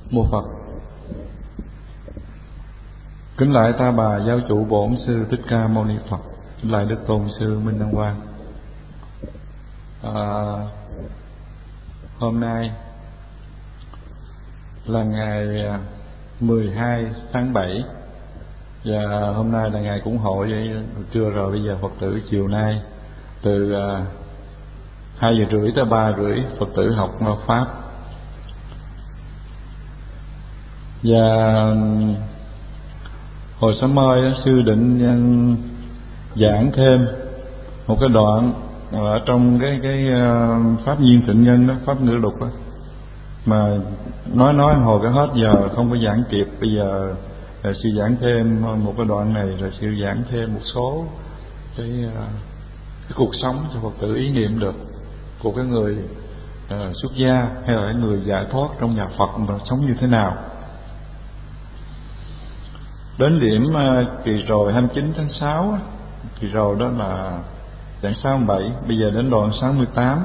Mô Phật. Kính lại Ta Bà Giáo chủ Bổn Sư Thích Ca Mâu Ni Phật. Kính lại Đức Tôn Sư Minh Đăng Quang. Hôm nay là ngày 12 tháng 7 và hôm nay là ngày cúng hội vậy trưa rồi. Bây giờ Phật tử chiều nay từ 2 giờ rưỡi tới 3 rưỡi Phật tử học Pháp. Và hồi sớm mới sư định giảng thêm một cái đoạn ở trong cái pháp nhiên tịnh nhân đó, pháp ngữ lục đó, mà nói hồi cái hết giờ không có giảng kịp. Bây giờ sư giảng thêm một cái đoạn này, rồi sư giảng thêm một số cái cuộc sống cho Phật tử ý niệm được của cái người xuất gia hay là cái người giải thoát trong nhà Phật mà sống như thế nào. Đến điểm kỳ rồi 29 tháng 6, kỳ rồi đó là giảng 67, bây giờ đến đoạn 68.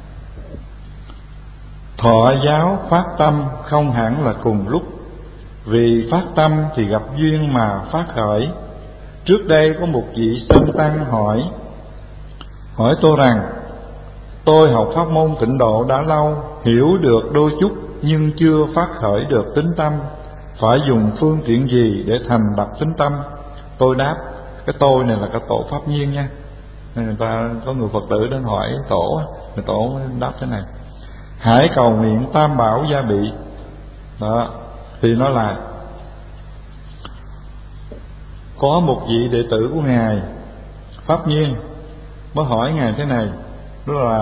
Thọ giáo phát tâm không hẳn là cùng lúc, vì phát tâm thì gặp duyên mà phát khởi. Trước đây có một vị Sơn Tăng hỏi tôi rằng: tôi học pháp môn tịnh độ đã lâu, hiểu được đôi chút nhưng chưa phát khởi được tín tâm, phải dùng phương tiện gì để thành lập tín tâm? Tôi đáp, cái tôi này là cái tổ pháp nhiên nha. Người ta có người Phật tử đến hỏi tổ, người tổ đáp thế này: hãy cầu nguyện tam bảo gia bị. Đó, thì nó là có một vị đệ tử của ngài pháp nhiên mới hỏi ngài thế này, đó là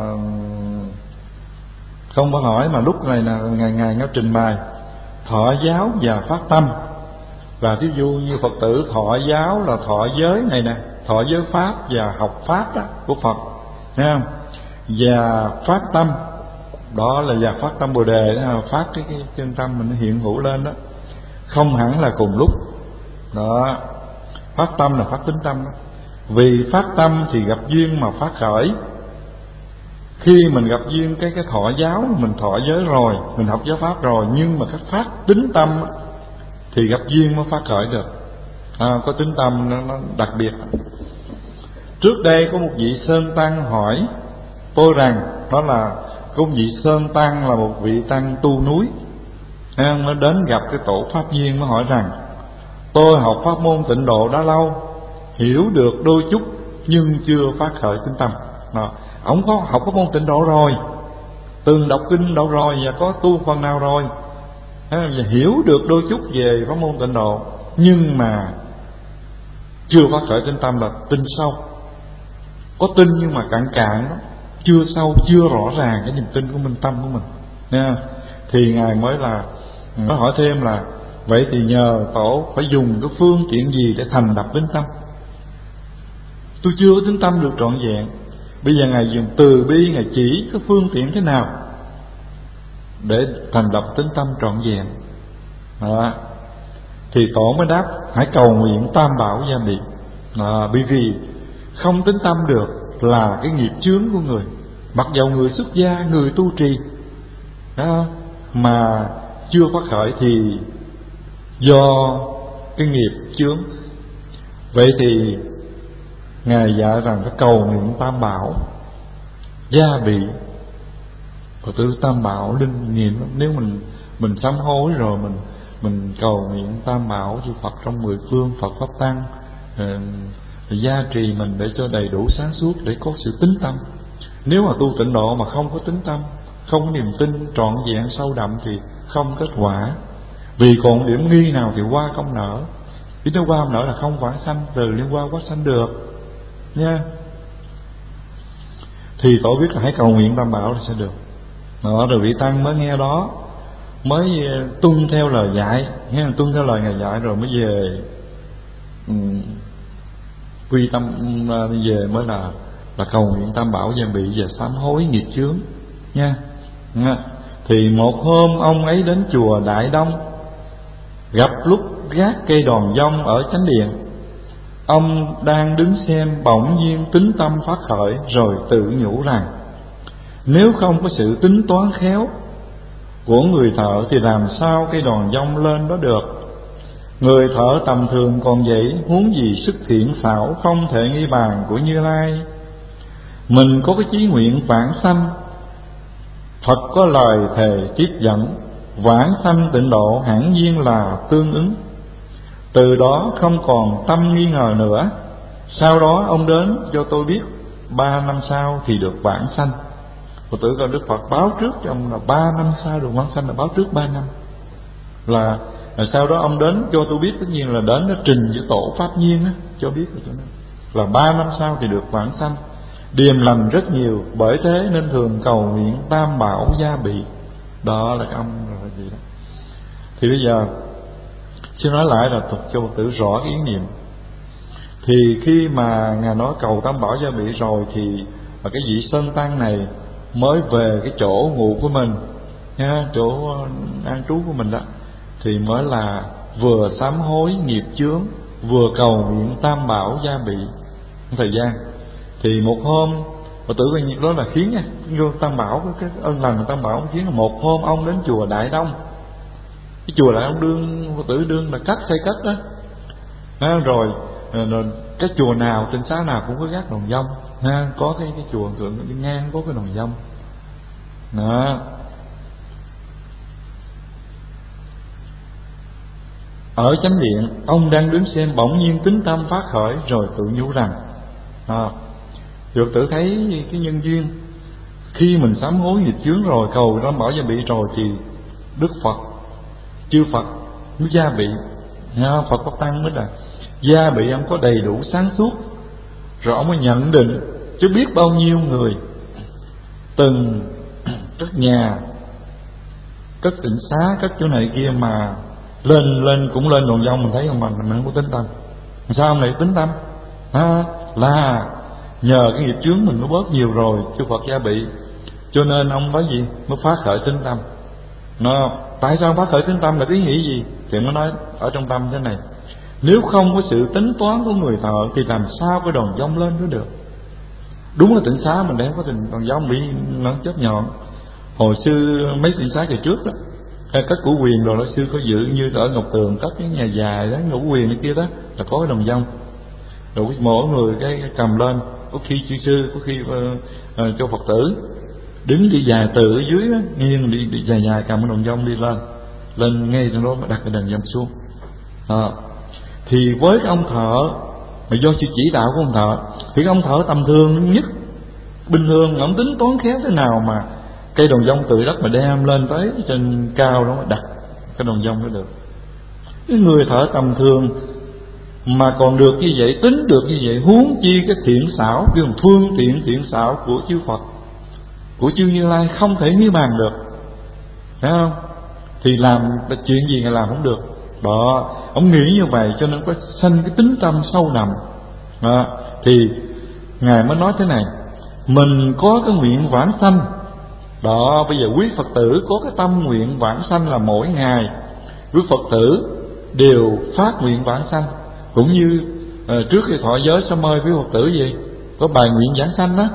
không có hỏi mà lúc này là ngài nó trình bày thọ giáo và phát tâm. Và thí dụ như Phật tử thọ giáo là thọ giới này nè, thọ giới pháp và học pháp đó của Phật, thấy không? Và phát tâm đó là và phát tâm Bồ Đề đó, phát cái chân tâm mình hiện hữu lên đó, không hẳn là cùng lúc. Đó, phát tâm là phát tín tâm đó. Vì phát tâm thì gặp duyên mà phát khởi. Khi mình gặp duyên cái thọ giáo, mình thọ giới rồi, mình học giáo pháp rồi, nhưng mà cái phát tín tâm thì gặp duyên mới phát khởi được. Có tín tâm nó đặc biệt. Trước đây có một vị Sơn Tăng hỏi tôi rằng, đó là có một vị Sơn Tăng là một vị tăng tu núi, nó đến gặp cái tổ pháp nhiên mới hỏi rằng: tôi học pháp môn tịnh độ đã lâu, hiểu được đôi chút nhưng chưa phát khởi tín tâm. Ông có học pháp môn tịnh độ rồi, từng đọc kinh độ rồi và có tu phần nào rồi, và hiểu được đôi chút về pháp môn tịnh độ, nhưng mà chưa phát khởi tín tâm là tin sâu. Có tin nhưng mà cạn đó, chưa sâu, chưa rõ ràng cái niềm tin của mình, tâm của mình nha. Thì ngài mới hỏi thêm là: vậy thì nhờ tổ phải dùng cái phương tiện gì để thành lập tín tâm? Tôi chưa có tín tâm được trọn vẹn. Bây giờ ngài dùng từ bi, ngài chỉ cái phương tiện thế nào để thành lập tín tâm trọn vẹn. Đó. Thì tổ mới đáp: hãy cầu nguyện tam bảo gia bị. Bởi vì không tín tâm được là cái nghiệp chướng của người. Mặc dầu người xuất gia, người tu trì đó, mà chưa phát khởi thì do cái nghiệp chướng. Vậy thì ngài dạy rằng phải cầu nguyện tam bảo gia bị. Phật tử tam bảo linh nghiệm lắm. Nếu mình sám hối rồi mình cầu nguyện tam bảo cho Phật trong 10 phương, Phật pháp tăng gia trì mình để cho đầy đủ sáng suốt, để có sự tín tâm. Nếu mà tu tịnh độ mà không có tín tâm, không có niềm tin trọn vẹn sâu đậm thì không kết quả. Vì còn điểm nghi nào thì qua không nở. Ý nó qua không nở là không vãng sanh, từ liên qua quá sanh được nha. Thì tổ biết là hãy cầu nguyện tam bảo là sẽ được. Đó, rồi vị tăng mới nghe đó, mới tuân theo lời dạy, tuân theo lời ngài dạy rồi mới về quy tâm, về mới là cầu nguyện tam bảo gia bị và sám hối nghiệp chướng nha. Thì một hôm ông ấy đến chùa Đại Đông, gặp lúc gác cây đòn dông ở chánh điện. Ông đang đứng xem, bỗng nhiên tín tâm phát khởi, rồi tự nhủ rằng: nếu không có sự tính toán khéo, của người thợ thì làm sao cây đòn dông lên đó được. Người thợ tầm thường còn vậy, huống gì sức thiện xảo không thể nghi bàn của Như Lai. Mình có cái chí nguyện vãng sanh, Phật có lời thề tiếp dẫn, vãng sanh tịnh độ hẳn nhiên là tương ứng. Từ đó không còn tâm nghi ngờ nữa. Sau đó ông đến cho tôi biết 3 năm sau thì được vãng sanh. Phật tử coi Đức Phật báo trước cho ông là 3 năm sau được vãng sanh, là báo trước 3 năm. Là sau đó ông đến cho tôi biết, tất nhiên là đến nó trình với tổ Pháp Nhiên á, cho biết là 3 năm sau thì được vãng sanh. Điềm lành rất nhiều, bởi thế nên thường cầu nguyện tam bảo gia bị. Đó là cái ông là gì đó. Thì bây giờ xin nói lại là cho Phật tử rõ cái ý niệm. Thì khi mà Ngài nói cầu tam bảo gia bị rồi thì cái vị Sơn Tăng này mới về cái chỗ ngụ của mình nha, chỗ an trú của mình đó, thì mới là vừa sám hối nghiệp chướng, vừa cầu nguyện tam bảo gia bị thời gian. Thì một hôm Phật tử coi như đó là khiến nha, vô tam bảo, cái ân lành của tam bảo khiến là một hôm ông đến chùa Đại Đông. Cái chùa Đại Đông đương Phật tử đương là xây cất đó. Rồi cái chùa nào tinh xá nào cũng có gác đòn dông ha, có cái chùa thượng đi ngang có cái đòn dông đó. Ở chánh điện, ông đang đứng xem, bỗng nhiên tính tâm phát khởi rồi tự nhủ rằng Phật tử thấy cái nhân duyên, khi mình sám hối nghiệp chướng rồi, cầu tam bảo gia bị rồi, thì Đức Phật, chư Phật mới gia bị. Phật Pháp Tăng mới là gia bị ông có đầy đủ sáng suốt, rồi ông mới nhận định chứ biết bao nhiêu người từng cất nhà, cất tịnh xá, cất chỗ này kia mà lên cũng lên đòn dông. Mình thấy không, mình không có tính tâm. Sao ông này tính tâm? Là nhờ cái nghiệp chướng mình nó bớt nhiều rồi, chư Phật gia bị, cho nên ông nói gì mới phát khởi tính tâm. Tại sao phát khởi tính tâm là cái ý nghĩ gì? Thì nó nói ở trong tâm thế này: nếu không có sự tính toán của người thợ thì làm sao cái đòn dông lên nó được. Đúng là tịnh xá mình để có tình đòn dông bị nó chết nhọn. Hồi xưa mấy tịnh xá kỳ trước đó, các cửu quyền rồi đó, sư có dự như ở Ngọc Tường các cái nhà dài đó, ngũ quyền này kia đó là có cái đòn dông. Rồi mỗi người cái cầm lên, có khi chư sư, có khi cho Phật tử đứng đi dài từ ở dưới đó, nghiêng đi dài dài cầm cái đòn dông đi lên ngay trong đó mà đặt cái đòn dông xuống. Thì với cái ông thợ mà do sự chỉ đạo của ông thợ, thì ông thợ tầm thường nhất bình thường ông tính toán khéo thế nào mà cây đòn dông từ đất mà đem lên tới trên cao đó mà đặt cái đòn dông đó được. Cái người thợ tầm thường mà còn được như vậy, tính được như vậy, huống chi cái thiện xảo, cái phương tiện thiện xảo của chư Phật, của chư Như Lai không thể nghĩ bàn được, phải không? Thì làm chuyện gì Ngài làm không được. Đó, ông nghĩ như vậy cho nên có sanh cái tính tâm sâu nằm. Thì Ngài mới nói thế này: mình có cái nguyện vãng sanh. Đó, bây giờ quý Phật tử có cái tâm nguyện vãng sanh là mỗi ngày quý Phật tử đều phát nguyện vãng sanh. Cũng như trước khi thọ giới sám mời quý Phật tử gì có bài nguyện vãng sanh đó.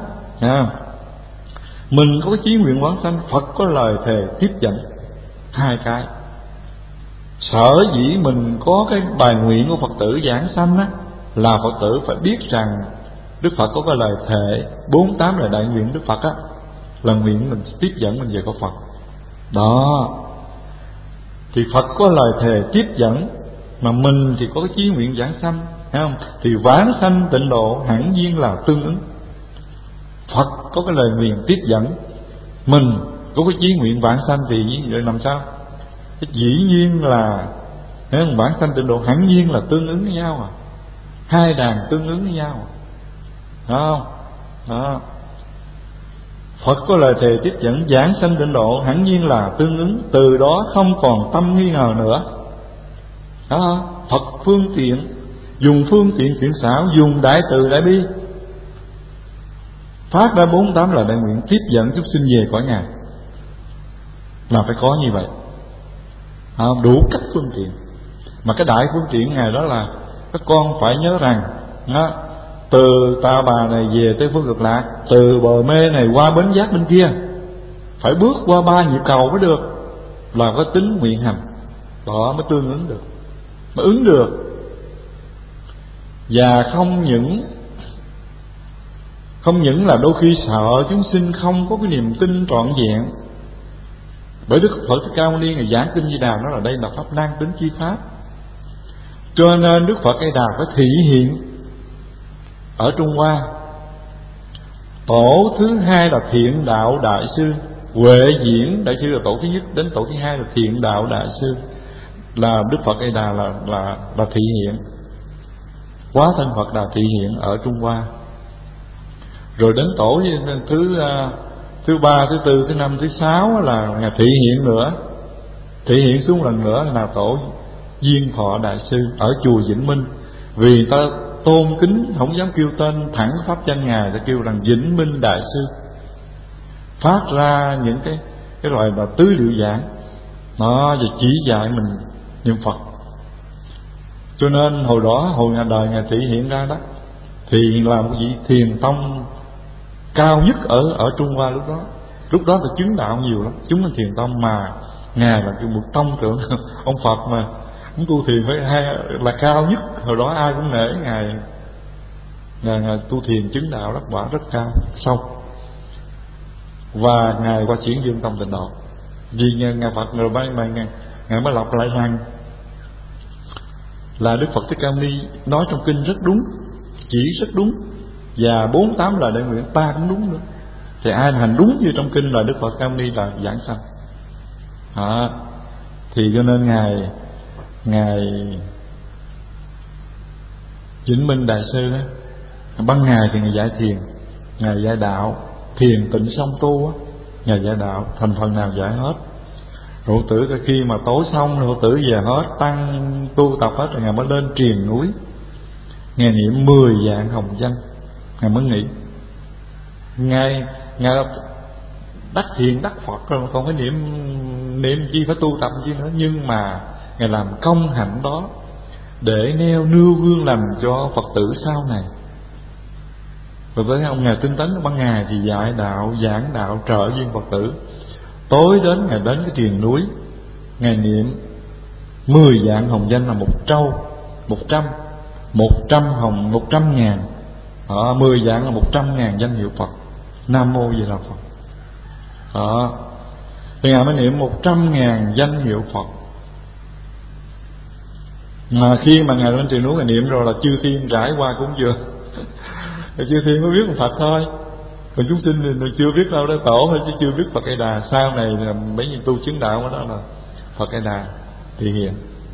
Mình có cái chí nguyện vãng sanh, Phật có lời thề tiếp dẫn. Hai cái sở dĩ mình có cái bài nguyện của Phật tử vãng sanh á, là Phật tử phải biết rằng Đức Phật có cái lời thề 48 lời đại nguyện Đức Phật á, là nguyện mình tiếp dẫn mình về có Phật. Đó, thì Phật có lời thề tiếp dẫn, mà mình thì có cái chí nguyện vãng sanh, thấy không? Thì vãng sanh tịnh độ hẳn nhiên là tương ứng. Phật có cái lời nguyện tiếp dẫn, mình có cái chí nguyện vãng sanh, thì vậy làm sao? Cái dĩ nhiên là vãng sanh tịnh độ hẳn nhiên là tương ứng với nhau. Hai đàn tương ứng với nhau, đúng không? Đó. Phật có lời thề tiếp dẫn, vãng sanh tịnh độ hẳn nhiên là tương ứng. Từ đó không còn tâm nghi ngờ nữa. Đó, Phật phương tiện, dùng phương tiện thiện xảo, dùng đại từ đại bi, phát ra 48 lời đại nguyện tiếp dẫn chúng sinh về cõi Ngài, là phải có như vậy. Đủ cách phương tiện. Mà cái đại phương tiện Ngài đó là các con phải nhớ rằng từ Ta Bà này về Tây Phương Cực Lạc, từ bờ mê này qua bến giác bên kia, phải bước qua 3 nhịp cầu mới được. là có tính nguyện hành, đó mới tương ứng được, mới ứng được. Và không những là đôi khi sợ chúng sinh không có cái niềm tin trọn vẹn. Bởi Đức Phật Thích Ca Mâu Ni Ngài giảng kinh Di Đà nói là đây là pháp nan tính chi pháp, cho nên Đức Phật A Đà phải thị hiện ở Trung Hoa. Tổ thứ hai là Thiện Đạo Đại Sư, Huệ Diễn Đại Sư là tổ thứ nhất, đến tổ thứ hai là Thiện Đạo Đại Sư, là Đức Phật A Đà là thị hiện, quá thân Phật Đà thị hiện ở Trung Hoa. Rồi đến tổ thứ ba, thứ tư, thứ năm, thứ sáu là Ngài thị hiện nữa, thị hiện xuống lần nữa là tổ Duyên Thọ Đại Sư ở chùa Vĩnh Minh. Vì ta tôn kính không dám kêu tên thẳng pháp danh Ngài, ta kêu rằng Vĩnh Minh Đại Sư, phát ra những cái loại là tứ liệu giảng nó và chỉ dạy mình niệm Phật. Cho nên hồi đó, hồi Ngài đời Ngài thị hiện ra đó, thì là một vị thiền tông cao nhất ở Trung Hoa lúc đó. Lúc đó là chứng đạo nhiều lắm, chúng là thiền tông, mà Ngài là một tông trưởng ông Phật mà cũng tu thiền phải là cao nhất. Hồi đó ai cũng nể Ngài tu thiền chứng đạo đắc quả rất cao sâu. Và Ngài qua chuyển dương tông Tịnh Độ. Vì Ngài Phật rồi Ngài mới lặp lại rằng là Đức Phật Thích Ca Mâu Ni nói trong kinh rất đúng, chỉ rất đúng, và 48 lời đại nguyện ta cũng đúng nữa. Thì ai hành đúng như trong kinh là Đức Phật Ca Mâu Ni là giảng sanh. Thì cho nên Ngài Vĩnh Minh Đại Sư đó, ban ngày thì Ngài dạy thiền, Ngài dạy đạo, thiền tịnh song tu á, Ngài dạy đạo, thành phần nào dạy hết. Rồi tử khi mà tối xong rồi tử về hết, tăng tu tập hết rồi Ngài mới lên triền núi, Ngài niệm 10 vạn hồng danh, Ngài mới nghỉ. Ngài đắc thiền đắc Phật rồi, còn phải niệm chi, phải tu tập chi nữa. Nhưng mà Ngài làm công hạnh đó để nêu gương lành cho Phật tử sau này. Rồi với ông Ngài tinh tấn, ban ngày thì dạy đạo, giảng đạo, trợ duyên Phật tử. Tối đến Ngài đến cái triền núi, Ngài niệm 10 vạn hồng danh là 100.000. 10 vạn là 100.000 danh hiệu Phật. Nam Mô Di Đà Phật. Thì Ngài mới niệm 100.000 danh hiệu Phật. Mà khi mà Ngài lên triền núi Ngài niệm rồi là chư thiên trải qua cũng vừa. Chư thiên mới biết Phật thôi, còn chúng sinh thì chưa biết đâu đó, tổ thôi chứ chưa biết Phật A Đà. Sau này là mấy người tu chứng đạo đó là Phật A Đà thị hiện.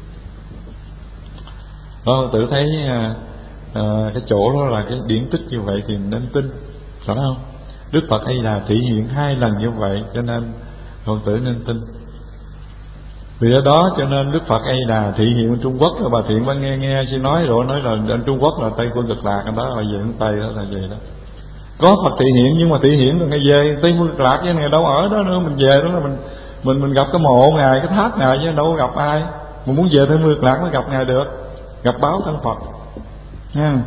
Tự thấy cái chỗ đó là cái điển tích như vậy thì nên tin, phải không? Đức Phật A Đà thị hiện 2 lần như vậy, cho nên Phật tử nên tin. Vì ở đó cho nên Đức Phật A Đà thị hiện ở Trung Quốc, là bà Thiện bà nghe xin nói rồi, nói là ở Trung Quốc là Tây Phương Cực Lạc, ở đó là về hướng Tây, đó là vậy đó. Có Phật thị hiện, nhưng mà thị hiện rồi Ngài về Tây Phương Cực Lạc, chứ Ngài đâu ở đó nữa. Mình về đó là mình gặp cái mộ Ngài, cái tháp Ngài, chứ đâu có gặp ai. Mình muốn về Tây Phương Cực Lạc mới gặp Ngài được, gặp báo thân Phật nha.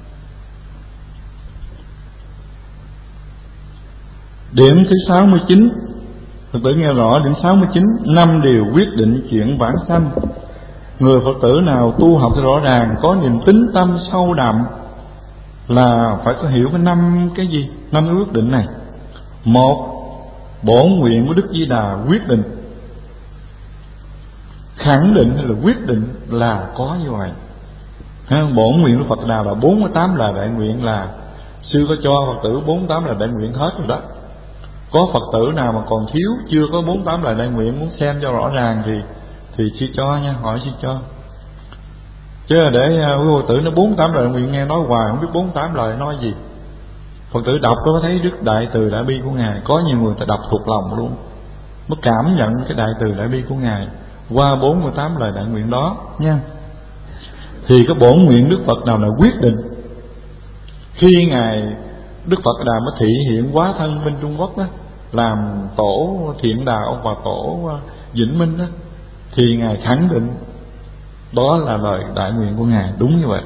Điểm thứ 69, Phật tử nghe rõ điểm 69. 5 điều quyết định chuyện vãng sanh. Người Phật tử nào tu học rõ ràng, có niềm tín tâm sâu đậm là phải có hiểu cái 5 cái gì? 5 cái quyết định này. 1. Bổn nguyện của Đức Di Đà quyết định, khẳng định hay là quyết định là có như vậy. Bổn nguyện của Phật Đà là 48 lời đại nguyện, là sư có cho Phật tử 48 lời đại nguyện hết rồi đó. Có Phật tử nào mà còn thiếu, chưa có 48 lời đại nguyện, muốn xem cho rõ ràng thì sư cho nha, hỏi sư cho. Chứ là để Phật tử nó 48 lời đại nguyện nghe nói hoài không biết 48 lời nói gì. Phật tử đọc có thấy Đức Đại Từ Đại Bi của Ngài. Có nhiều người ta đọc thuộc lòng luôn, mới cảm nhận cái Đại Từ Đại Bi của Ngài qua 48 lời đại nguyện đó nha. Thì cái bổn nguyện Đức Phật nào là quyết định. Khi Ngài Đức Phật Đà mới thị hiện quá thân bên Trung Quốc đó, làm tổ Thiện Đạo và tổ Vĩnh Minh đó, thì Ngài khẳng định đó là lời đại nguyện của Ngài, đúng như vậy.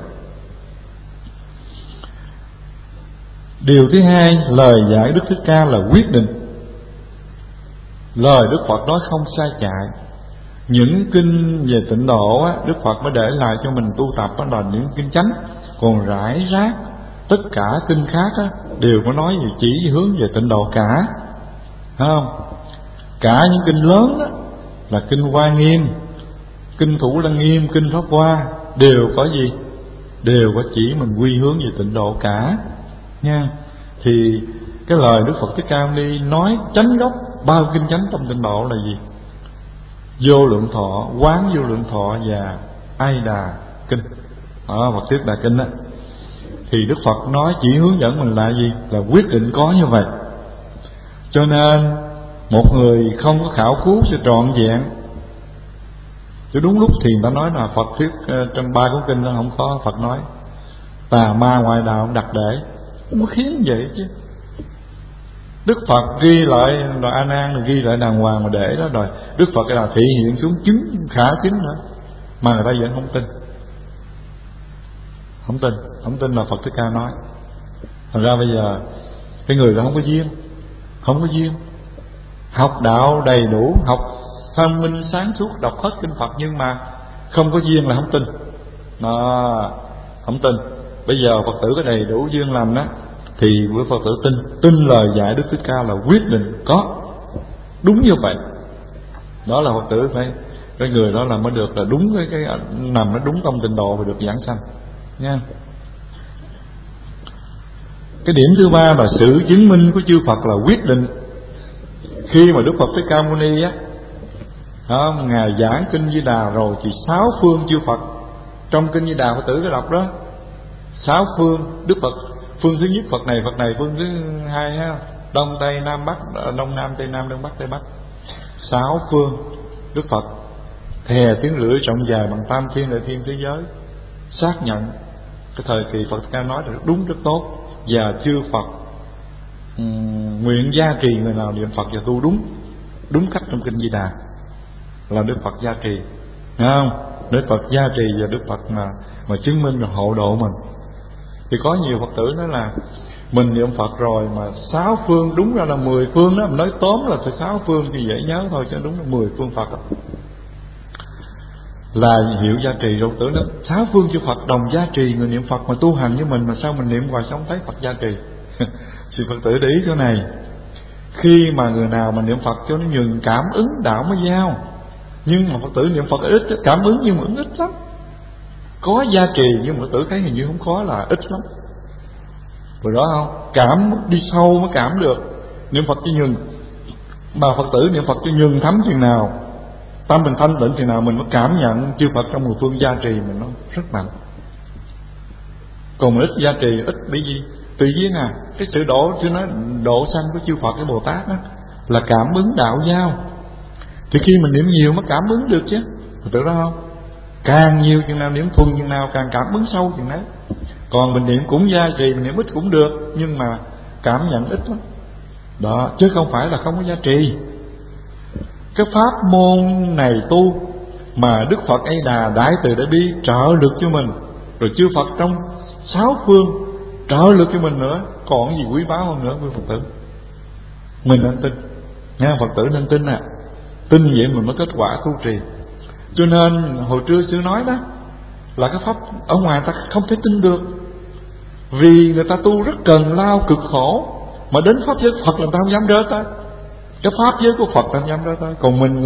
Điều thứ hai, lời dạy Đức Thích Ca là quyết định. Lời Đức Phật nói không sai chạy. Những kinh về tịnh độ á, Đức Phật mới để lại cho mình tu tập đó là những kinh chánh. Còn rải rác tất cả kinh khác á, đều có nói gì chỉ hướng về tịnh độ cả, thấy không? Cả những kinh lớn đó là kinh Hoa Nghiêm, kinh Thủ Lăng Nghiêm, kinh Pháp Hoa đều có gì? Đều có chỉ mình quy hướng về tịnh độ cả nha. Thì cái lời Đức Phật Thích Ca Mâu Ni nói chánh gốc bao kinh chánh trong tịnh độ là gì? Vô Lượng Thọ, Quán Vô Lượng Thọ và Ai Đà Kinh, Phật Thuyết Đà Kinh đó. Thì Đức Phật nói chỉ hướng dẫn mình là gì? Là quyết định có như vậy. Cho nên một người không có khảo cứu sẽ trọn vẹn. Chứ đúng lúc thì người ta nói là Phật thuyết trong 3 cuốn kinh đó không có Phật nói tà ma ngoại đạo đặt để, nó khiến vậy chứ. Đức Phật ghi lại là A Nan ghi lại đàng hoàng mà để đó rồi Đức Phật là thị hiện xuống chứng khả chứng nữa mà người ta vẫn không tin. Không tin là Phật Thích Ca nói. Thành ra bây giờ cái người đó không có duyên học đạo đầy đủ, học thông minh sáng suốt, đọc hết kinh Phật nhưng mà không có duyên là không tin. Không tin. Bây giờ Phật tử có đầy đủ duyên làm đó thì với Phật tử tin lời dạy Đức Thích Ca là quyết định có đúng như vậy. Đó là Phật tử phải, cái người đó là mới được là đúng cái nằm nó đúng trong tịnh độ và được giảng sanh nha. Cái điểm thứ ba là sự chứng minh của chư Phật là quyết định. Khi mà Đức Phật Thích Ca Mâu Ni á, ngài giảng kinh Di Đà rồi thì 6 phương chư Phật trong kinh Di Đà Phật tử có đọc đó, 6 phương Đức Phật, phương thứ nhất Phật này, phương thứ hai ha, Đông Tây Nam Bắc, Đông Nam Tây Nam, Đông Bắc Tây Bắc, 6 phương Đức Phật thè tiếng rưỡi rộng dài bằng tam thiên đại thiên thế giới xác nhận cái thời kỳ Phật Ca nói là đúng rất tốt. Và chư Phật nguyện gia trì người nào niệm Phật và tu đúng cách trong kinh Di Đà là Đức Phật gia trì, nghe không? Đức Phật gia trì và Đức Phật mà chứng minh là hộ độ mình. Thì có nhiều Phật tử nói là mình niệm Phật rồi mà 6 phương, đúng ra là 10 phương đó, mình nói tóm là phải 6 phương thì dễ nhớ thôi, chứ đúng là 10 phương Phật đó. Là hiệu gia trì rồi. Tưởng đó 6 phương chư Phật đồng gia trì người niệm Phật mà tu hành với mình, mà sao mình niệm hoài sống thấy Phật gia trì? Thì Phật tử để ý chỗ này. Khi mà người nào mà niệm Phật cho nó nhường cảm ứng đạo mới giao. Nhưng mà Phật tử niệm Phật ít, cảm ứng nhưng mà ứng ít lắm. Có gia trì nhưng mà Phật tử thấy hình như không có, là ít lắm. Rồi đó không? Cảm đi sâu mới cảm được. Niệm Phật cho nhường, mà Phật tử niệm Phật cho nhường thấm chừng nào, tâm mình thanh tịnh chừng nào, mình mới cảm nhận chư Phật trong 10 phương gia trì mình nó rất mạnh. Còn mình ít gia trì, ít bị gì? Tự nhiên cái sự độ sanh của chư Phật, cái Bồ Tát đó là cảm ứng đạo giao. Thì khi mình niệm nhiều mới cảm ứng được chứ, tự đó không? Càng nhiều chừng nào niệm thuần chừng nào càng cảm ứng sâu chừng đấy. Còn mình niệm cũng gia trì, mình niệm ít cũng được, nhưng mà cảm nhận ít lắm. Đó, chứ không phải là không có gia trì. Cái pháp môn này tu mà Đức Phật A Đà Đại Từ Đại Bi trợ lực cho mình, rồi chư Phật trong 6 phương trợ lực cho mình nữa, còn gì quý báu hơn nữa quý Phật tử. Mình nên tin nha, Phật tử nên tin tin vậy mình mới kết quả tu trì. Cho nên hồi trưa sư nói đó là cái pháp ở ngoài ta không thể tin được, vì người ta tu rất cần lao cực khổ, mà đến pháp giới Phật là ta không dám rớt á. Cái pháp giới của Phật ta không dám rớt á. Còn mình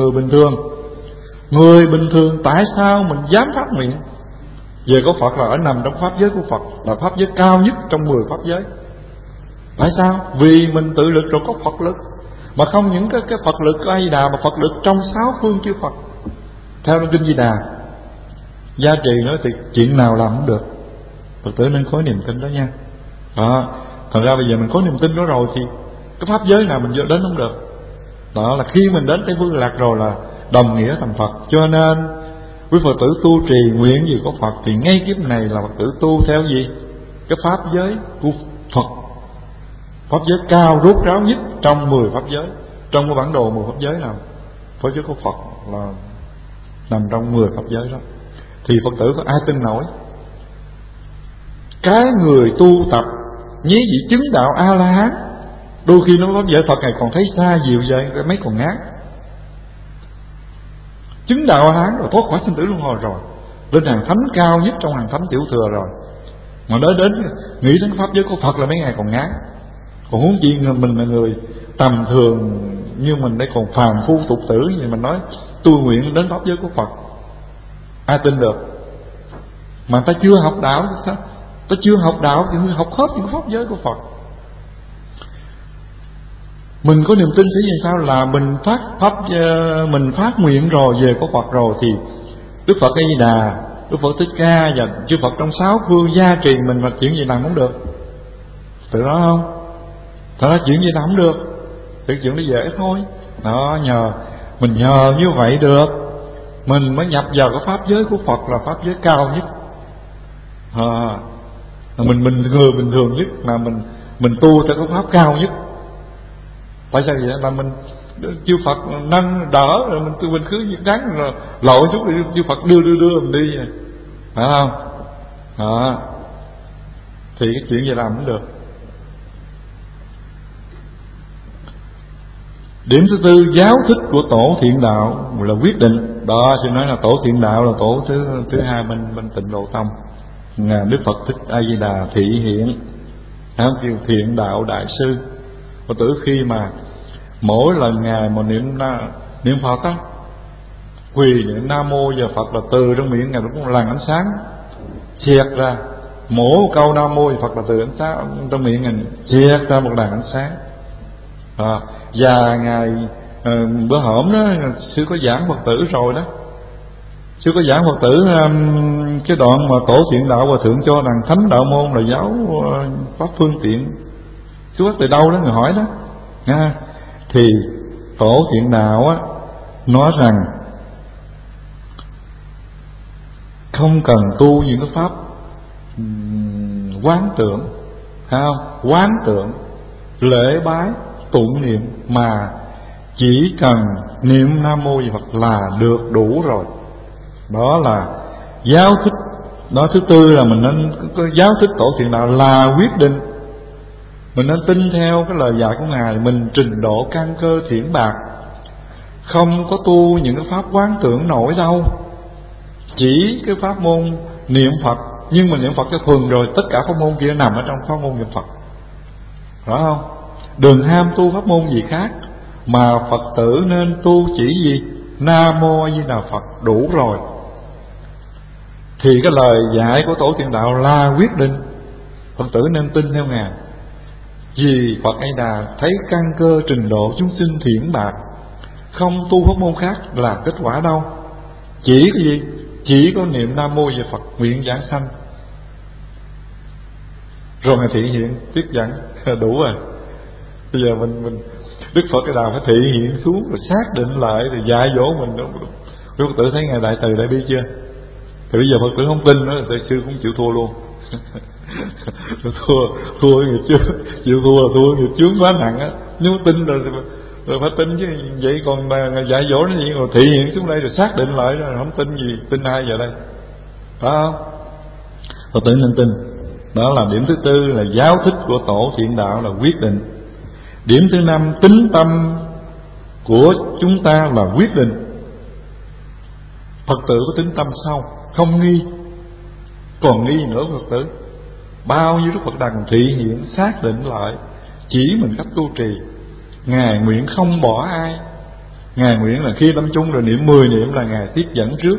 người bình thường tại sao mình dám phát nguyện về có Phật, là ở nằm trong pháp giới của Phật, là pháp giới cao nhất trong 10 pháp giới. Tại sao? Vì mình tự lực rồi có Phật lực, mà không những cái Phật lực của A Di Đà, mà Phật lực trong 6 phương chư Phật theo trong kinh Di Đà gia trì nữa, thì chuyện nào làm không được. Phật tử nên có niềm tin đó nha. Đó, thật ra bây giờ mình có niềm tin đó rồi thì cái pháp giới nào mình vô đến không được. Đó là khi mình đến Tây Phương Lạc rồi là đồng nghĩa thành Phật. Cho nên quý Phật tử tu trì nguyện gì có Phật thì ngay kiếp này là Phật tử tu theo gì? Cái pháp giới của Phật, pháp giới cao rốt ráo nhất trong 10 pháp giới. Trong cái bản đồ 10 pháp giới nào pháp giới của Phật là nằm trong 10 pháp giới đó. Thì Phật tử có ai tin nổi? Cái người tu tập nhí vị chứng đạo A-la-hán, đôi khi nó pháp giới Phật này còn thấy xa dịu vậy, mấy còn ngán. chứng đạo A Hán rồi, thoát khỏi sinh tử luân hồi rồi, lên hàng thánh cao nhất trong hàng thánh tiểu thừa rồi, mà nói đến nghĩ đến pháp giới của Phật là mấy ngày còn ngán. Còn huống chi mình là người tầm thường như mình đây, còn phàm phu tục tử như mình nói tôi nguyện đến pháp giới của Phật, ai tin được? Mà ta chưa học đạo thì sao? Ta chưa học đạo thì học hết những pháp giới của Phật. Mình có niềm tin sẽ như sao? Là mình phát pháp, mình phát nguyện rồi về có Phật rồi thì Đức Phật A Di Đà, Đức Phật Thích Ca và chư Phật trong sáu phương gia trì mình, mà chuyện gì làm không được? Từ đó không? Thật ra chuyện gì làm không được? Thì chuyện nó dễ thôi. Đó, mình nhờ như vậy được, mình mới nhập vào cái pháp giới của Phật là pháp giới cao nhất. Mình người bình thường nhất là mình tu theo cái pháp cao nhất. Tại sao vậy? Là mình chư Phật nâng đỡ rồi mình cứ gắng rồi lội chút đi, chư Phật đưa mình đi, phải không? Thì cái chuyện gì làm cũng được. Điểm thứ tư, giáo thích của tổ thiện đạo là quyết định. Đó, xin nói là tổ thiện đạo là tổ thứ hai bên Tịnh Độ Tông. Đức Phật Thích A Di Đà thị hiện, kêu thiện đạo đại sư. Phật tử khi mà mỗi lần ngài mà niệm Phật á, quỳ niệm Nam Mô Giờ Phật là từ trong miệng ngài cũng làn ánh sáng xẹt ra. Mỗi một câu Nam Mô Giờ Phật là từ ánh sáng trong miệng ngài xẹt ra một làn ánh sáng. Và ngài bữa hổm đó sư có giảng Phật tử rồi đó, sư có giảng Phật tử cái đoạn mà tổ thiện đạo Hòa Thượng cho rằng thánh đạo môn là giáo pháp phương tiện. Sư bắt từ đâu đó người hỏi đó nha. Thì tổ thiện đạo á nói rằng không cần tu những cái pháp quán tưởng, phải không? Quán tưởng, lễ bái, tụng niệm, mà chỉ cần niệm Nam Mô Di Phật là được đủ rồi. Đó là giáo thích. Đó, thứ tư là mình nên có giáo thích tổ thiện đạo là quyết định. Mình nên tin theo cái lời dạy của ngài. Mình trình độ căn cơ thiển bạc, không có tu những cái pháp quán tưởng nổi đâu, chỉ cái pháp môn niệm Phật. Nhưng mà niệm Phật cho thuần rồi, tất cả pháp môn kia nằm ở trong pháp môn niệm Phật, rõ không? Đừng ham tu pháp môn gì khác, mà Phật tử nên tu chỉ gì? Nam Mô A Di Đà Phật đủ rồi. Thì cái lời dạy của tổ thiện đạo là quyết định, Phật tử nên tin theo ngài. Vì Phật A Di Đà thấy căn cơ trình độ chúng sinh thiển bạc, không tu pháp môn khác là kết quả đâu. Chỉ cái gì? Chỉ có niệm Nam Mô Về Phật nguyện giảng sanh. Rồi ngài thị hiện tiếp dẫn đủ rồi. Bây giờ mình Đức Phật cái đạo phải thị hiện xuống rồi xác định lại rồi dạy dỗ mình. Phật tử thấy ngài đại từ đại bi chưa? Thì bây giờ Phật tử không tin nữa, thầy sư cũng chịu thua luôn. thua nghiệp chướng, chịu thua là thua nghiệp chướng quá nặng á. Nếu tin rồi phải tin chứ. Vậy còn dạy dỗ nó gì rồi thị hiện xuống đây rồi xác định lại rồi không tin gì, tin ai giờ đây? Phải không? Phật tử nên tin. Đó là điểm thứ tư, là giáo thích của tổ thiện đạo là quyết định. Điểm thứ năm, tín tâm của chúng ta là quyết định. Phật tử có tín tâm sau, không nghi. Còn nghi nữa Phật tử, bao nhiêu Đức Phật Đằng thị hiện xác định lại, chỉ mình cách tu trì. Ngài nguyện không bỏ ai. Ngài nguyện là khi lâm chung rồi niệm 10 niệm là Ngài tiếp dẫn trước.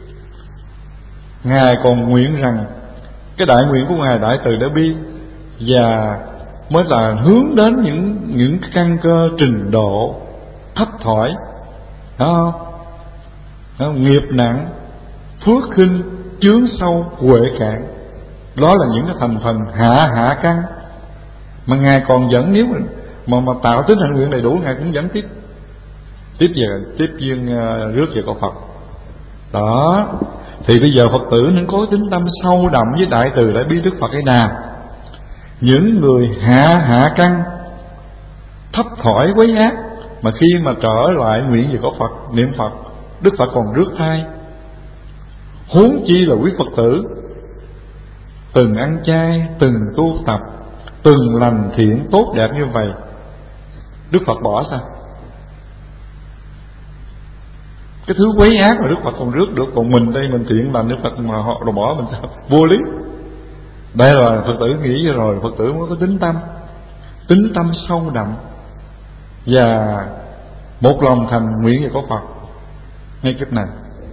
Ngài còn nguyện rằng cái đại nguyện của Ngài đại từ đại bi, và mới là hướng đến những căn cơ trình độ thấp thỏi, đó không? Nghiệp nặng, phước khinh, chướng sâu, huệ cạn. Đó là những cái thành phần hạ căn mà Ngài còn dẫn. Nếu mà tạo tính hạnh nguyện đầy đủ, Ngài cũng dẫn tiếp duyên rước về con Phật. Đó. Thì bây giờ Phật tử nên có tính tâm sâu đậm với đại từ đại bi Đức Phật A Di Đà. Những người hạ căn, thấp thỏi quấy ác, mà khi mà trở lại nguyện về có Phật, niệm Phật, Đức Phật còn rước thai. Huống chi là quý Phật tử từng ăn chay, từng tu tập, từng lành thiện tốt đẹp như vậy, Đức Phật bỏ sao? Cái thứ quấy ác mà Đức Phật còn rước được, còn mình đây mình thiện lành Đức Phật mà họ đồ bỏ mình sao? Vô lý. Đây là Phật tử nghĩ rồi, Phật tử mới có tính tâm sâu đậm và một lòng thành nguyện về có Phật ngay kiếp này.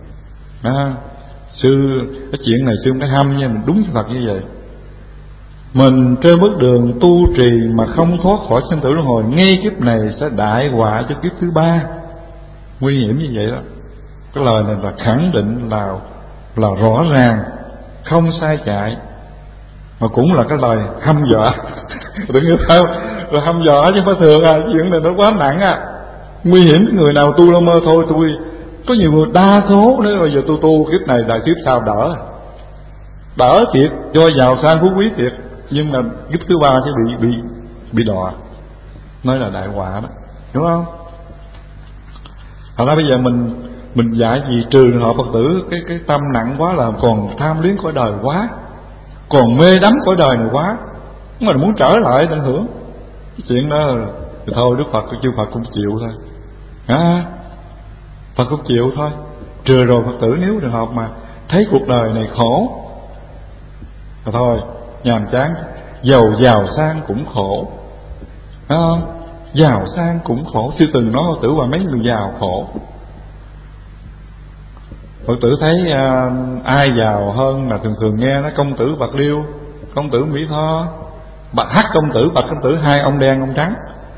Sư cái chuyện này sư không có hâm nha, mình đúng sự thật như vậy. Mình trên bước đường tu trì mà không thoát khỏi sinh tử luân hồi, ngay kiếp này sẽ đại họa cho kiếp thứ 3. Nguy hiểm như vậy đó. Cái lời này là khẳng định là rõ ràng, không sai chạy, mà cũng là cái lời hăm dọa. Đừng nghe sao là hăm dọa chứ không phải thường chuyện này nó quá nặng nguy hiểm. Người nào tu lo mơ thôi. Tôi có nhiều người đa số nếu bây giờ tôi tu kiếp này đại kiếp sau đỡ thiệt, cho giàu sang phú quý thiệt, nhưng mà kiếp thứ 3 sẽ bị đọa, nói là đại họa đó, đúng không? Thật ra bây giờ mình dạy gì trừ họ Phật tử cái tâm nặng quá là còn tham luyến cõi đời quá, còn mê đắm cõi đời này quá, mà muốn trở lại tận hưởng cái chuyện đó thì thôi Đức Phật chư Phật cũng chịu thôi, Phật cũng chịu thôi. Trừ rồi Phật tử nếu trường hợp mà thấy cuộc đời này khổ thì thôi nhàm chán, giàu sang cũng khổ, phải không? Giàu sang cũng khổ. Sư từng nói Phật tử và mấy người giàu khổ. Phật tử thấy ai giàu hơn là thường nghe nó công tử Bạc Liêu, công tử Mỹ Tho, Bạch Hắc công tử, Bạch công tử, hai ông đen ông trắng.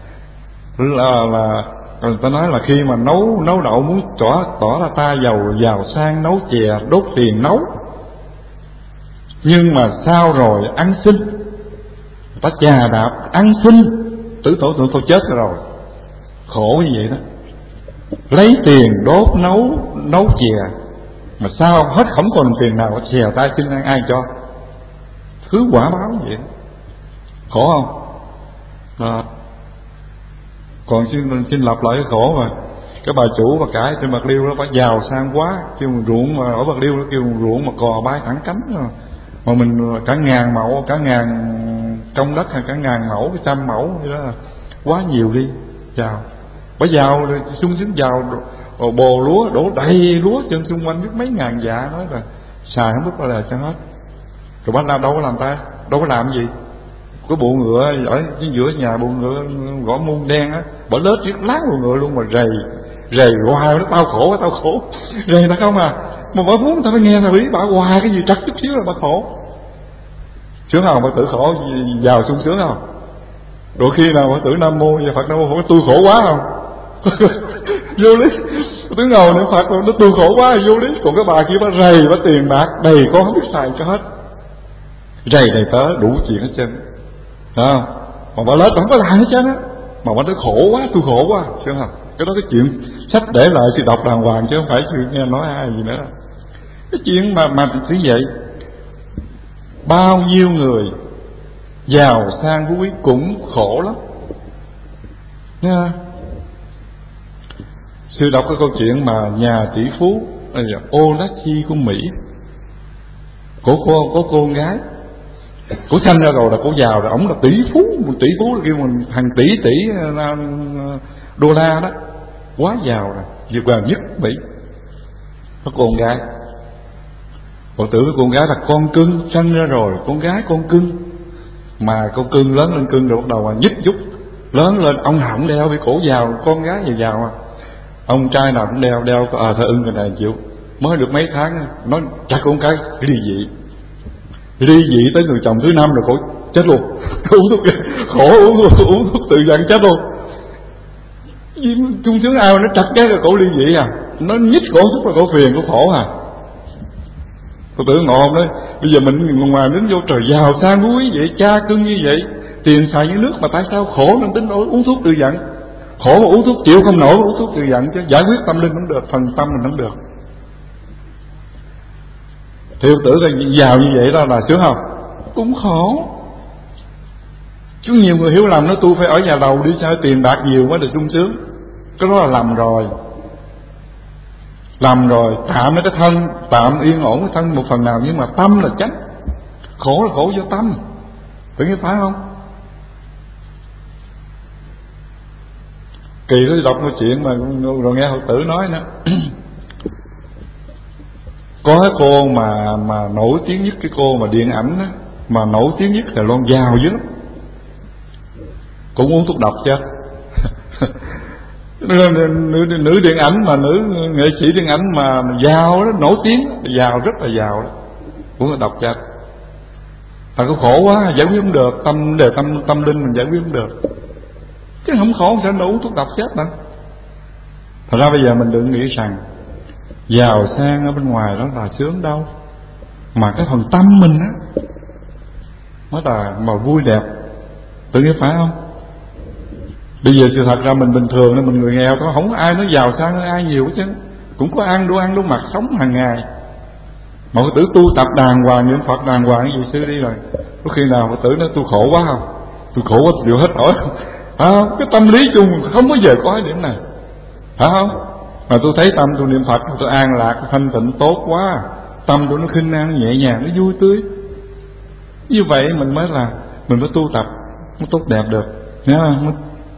Là người ta nói là khi mà nấu đậu muốn tỏ ra ta giàu sang, nấu chè đốt tiền nấu, nhưng mà sau rồi ăn xin, ta chà đạp ăn xin, tử tổ tôi chết rồi, khổ như vậy đó. Lấy tiền đốt nấu chè mà sao hết không còn tiền nào, chè tay xin ăn ai cho, thứ quả báo như vậy đó. Khổ không? Còn xin lặp lại cái khổ mà cái bà chủ bà cải trên Bạc Liêu đó, bà giàu sang quá, kêu một ruộng mà ở Bạc Liêu nó kêu một ruộng mà cò bay thẳng cánh rồi. Mà mình cả ngàn mẫu, cả ngàn trong đất hay cả ngàn mẫu, cái trăm mẫu vậy đó, quá nhiều đi. Chào bà giàu rồi, sung sướng giàu, bồ lúa đổ đầy lúa chân xung quanh biết mấy ngàn dạ, nói là xài không biết bao giờ cho hết. Rồi bà làm đâu có làm ta, đâu có làm gì. Cái bộ ngựa ở giữa nhà, bộ ngựa gõ muôn đen á, bỏ lết chiếc láng bộ ngựa luôn mà rầy hoài, nó tao khổ rầy ta không mà bà muốn ta phải nghe ta biết bà hoài cái gì trật chút xíu là bà khổ. Sướng không? Bà tử khổ giàu sung sướng không? Rồi khi nào bà tử Nam Mô và Phật Nam Mô tôi khổ quá không? Vô lý. Tướng ngầu niệm Phật nó tôi khổ quá vô lý. Còn cái bà kia bà rầy, bà tiền bạc đầy con không biết xài cho hết, rầy đầy tớ đủ chuyện hết trơn. Không? Mà bà lết không có làm hết trơn á, mà bà nói khổ quá, tôi khổ quá, chứ không? Cái đó cái chuyện sách để lại sự đọc đàng hoàng chứ không phải sự nghe nói ai gì nữa. Cái chuyện mà như vậy, bao nhiêu người giàu sang phú quý cũng khổ lắm nha. Sư đọc cái câu chuyện mà nhà tỷ phú Onassis của Mỹ, có cô gái, cổ sanh ra rồi là cổ giàu rồi, ổng là tỷ phú là kêu mình hàng tỷ đô la đó, quá giàu rồi, giàu nhất Mỹ. Có con gái, còn tưởng cái con gái là con cưng, sanh ra rồi con gái con cưng, mà con cưng lớn lên cưng rồi bắt đầu mà nhích nhúc lớn lên, ông nào cũng đeo, vì cổ giàu, con gái gì giàu mà ông trai nào cũng đeo thơ ưng cái này chịu. Mới được mấy tháng nó chắc con cái ly dị tới người chồng thứ 5 rồi cổ chết luôn. Uống thuốc khổ, uống thuốc tự giận chết luôn. Trung sướng ao nó trật cái rồi cổ ly dị nó nhích cổ thuốc là cổ phiền, cổ khổ Tôi tưởng ngộ không đấy. Bây giờ mình ngoài đến vô trời giàu sang quý vậy, cha cưng như vậy, tiền xài như nước, mà tại sao khổ nên tính uống thuốc tự giận? Khổ mà uống thuốc chịu không nổi, uống thuốc tự giận chứ giải quyết tâm linh không được, phần tâm mình không được. Thì tự là giàu như vậy đó là sướng không? Cũng khổ. Chứ nhiều người hiểu lầm nó tu phải ở nhà lầu đi sao tiền bạc nhiều mới được sung sướng. Cái đó là lầm rồi. Tạm cái thân, tạm yên ổn cái thân một phần nào, nhưng mà tâm là chánh. Khổ là khổ do tâm. Tự nhiên phải không? Kỳ tôi đọc một chuyện mà rồi nghe Phật tử nói nữa. Có cái cô mà nổi tiếng nhất, cái cô mà điện ảnh á, mà nổi tiếng nhất là Loan, giàu dữ lắm, cũng uống thuốc độc chứ. Nữ điện ảnh mà nữ nghệ sĩ điện ảnh mà giàu đó, nổi tiếng, giàu, rất là giàu đó, cũng là độc chết. Ta có khổ quá, giải quyết không được, tâm linh mình giải quyết không được, chứ không khổ sao nó uống thuốc độc chết nữa. Thật ra bây giờ mình đừng nghĩ rằng giàu sang ở bên ngoài đó là sướng đâu, mà cái phần tâm mình á mới là mà vui đẹp, tự nhiên phải không? Bây giờ sự thật ra mình bình thường nên mình người nghèo thôi, không có ai nói giàu sang hơn ai nhiều chứ, cũng có ăn đồ mặc sống hàng ngày. Mà Phật tử tu tập đàng hoàng, niệm Phật đàng hoàng, cái gì sư đi rồi, có khi nào Phật tử nói tôi khổ quá không? Tôi khổ quá, tôi chịu hết nổi không? Cái tâm lý chung không bao giờ có cái điểm này, phải không? Mà tôi thấy tâm tôi niệm Phật, tôi an lạc, thanh tịnh tốt quá, tâm tôi nó khinh an, nhẹ nhàng, nó vui tươi. Như vậy mình mới tu tập nó tốt đẹp được, nhớ không?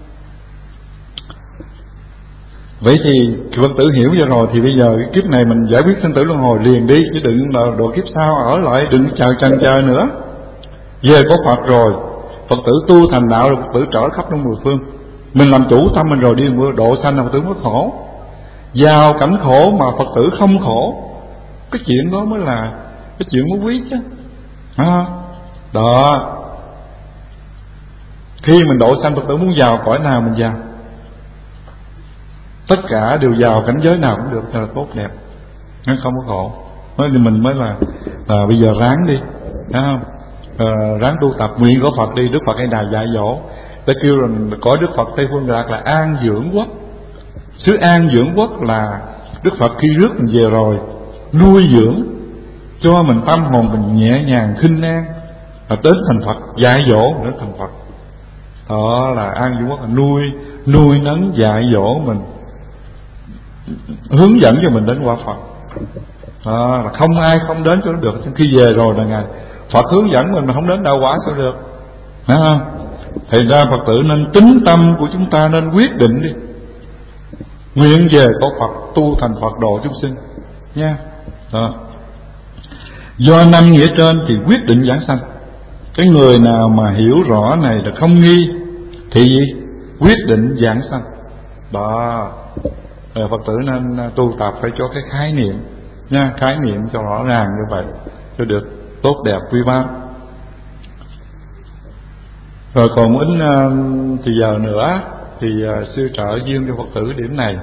Vậy thì Phật tử hiểu ra rồi, thì bây giờ cái kiếp này mình giải quyết sinh tử luân hồi liền đi, chứ đừng độ kiếp sau ở lại, đừng chờ nữa. Về có Phật rồi, Phật tử tu thành đạo rồi, Phật tử trở khắp trong mười phương. Mình làm chủ tâm mình rồi, đi độ sanh là Phật tử mới khổ. Vào cảnh khổ mà Phật tử không khổ, cái chuyện đó mới là cái chuyện mới quý chứ. Đó. Khi mình độ sanh, Phật tử muốn vào cõi nào mình vào, tất cả đều vào cảnh giới nào cũng được cho là tốt đẹp, nó không có khổ. Nói thì mình mới là bây giờ ráng đi, thấy không? Ráng tu tập, nguyện của Phật đi. Đức Phật hay đài dạy dỗ, ta kêu rằng cõi Đức Phật Tây Phương Lạc là an dưỡng quốc. Xứ an dưỡng quốc là Đức Phật khi rước mình về rồi nuôi dưỡng cho mình tâm hồn mình nhẹ nhàng khinh an, là đến thành Phật, dạy dỗ đến thành Phật. Đó là an dưỡng quốc, là nuôi nấng dạy dỗ mình, hướng dẫn cho mình đến quả Phật. Là không ai không đến cho nó được. Khi về rồi là Ngài Phật hướng dẫn mình, mà không đến đạo quả sao được, phải không? Thì ra Phật tử nên tính tâm của chúng ta nên quyết định đi, nguyện về có Phật, tu thành Phật độ chúng sinh nha. Đó. Do năm nghĩa trên thì quyết định giảng sanh. Cái người nào mà hiểu rõ này là không nghi thì gì? Quyết định giảng sanh. Đó. Phật tử nên tu tập phải cho cái khái niệm nha, khái niệm cho rõ ràng như vậy cho được tốt đẹp quý báu. Rồi còn một ít thì giờ nữa thì sư trợ duyên cho Phật tử điểm này.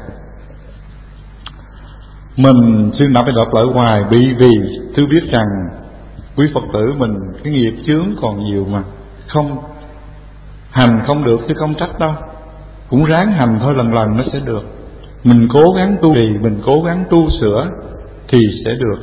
Mình xin đọc lại hoài vì tôi biết rằng quý Phật tử mình cái nghiệp chướng còn nhiều, mà không hành không được chứ không trách đâu, cũng ráng hành thôi, lần nó sẽ được. Mình cố gắng tu trì, mình cố gắng tu sửa thì sẽ được.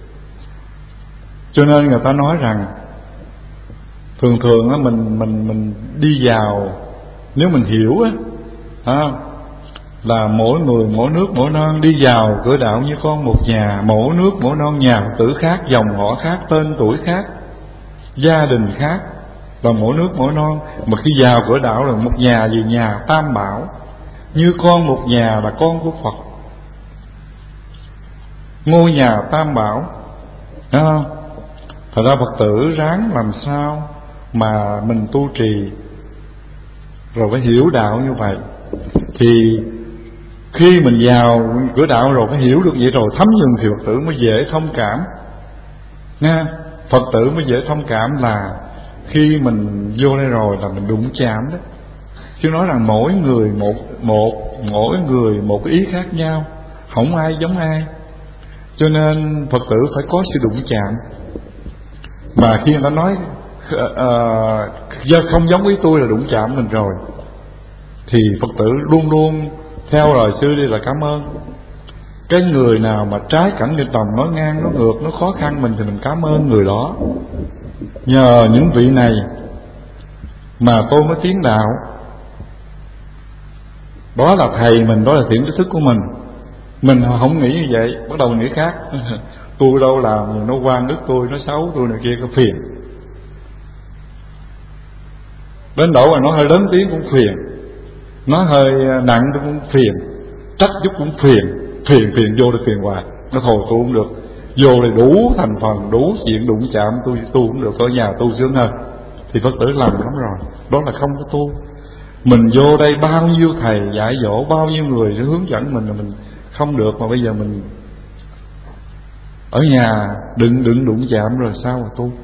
Cho nên người ta nói rằng thường á mình đi vào, nếu mình hiểu á, là mỗi người mỗi nước mỗi non đi vào cửa đạo như con một nhà, mỗi nước mỗi non nhà Phật tử khác, dòng họ khác, tên tuổi khác, gia đình khác, và mỗi nước mỗi non. Mà khi vào cửa đạo là một nhà gì? Nhà Tam Bảo, như con một nhà là con của Phật, ngôi nhà Tam Bảo, thấy không? Thật ra Phật tử ráng làm sao mà mình tu trì rồi phải hiểu đạo như vậy, thì khi mình vào cửa đạo rồi phải hiểu được vậy rồi thấm nhuần thì Phật tử mới dễ thông cảm nha. Phật tử mới dễ thông cảm là khi mình vô đây rồi là mình đụng chạm đó. Chứ nói rằng mỗi người một cái ý khác nhau, không ai giống ai, cho nên Phật tử phải có sự đụng chạm. Mà khi người ta nói do không giống ý tôi là đụng chạm mình rồi, thì Phật tử luôn luôn theo lời sư đi là cảm ơn. Cái người nào mà trái cảnh nghịch đồng, nói ngang nói ngược, nó khó khăn mình thì mình cảm ơn người đó. Nhờ những vị này mà tôi mới tiến đạo. Đó là thầy mình, đó là thiện tri thức của mình. Mình không nghĩ như vậy, bắt đầu mình nghĩ khác. Tôi đâu làm, nó oan đức tôi, nó xấu tôi này kia, có phiền. Đến độ mà nó hơi lớn tiếng cũng phiền, nó hơi nặng cũng phiền, trách giúp cũng phiền vô được phiền hoài. Nó thôi tôi không được, vô này đủ thành phần, đủ chuyện đụng chạm, tôi tu cũng được, ở nhà tu sướng hơn, thì Phật tử lầm lắm rồi. Đó là không có tu. Mình vô đây bao nhiêu thầy dạy dỗ, bao nhiêu người để hướng dẫn mình, là mình không được, mà bây giờ mình ở nhà đừng đụng chạm rồi sao mà tu.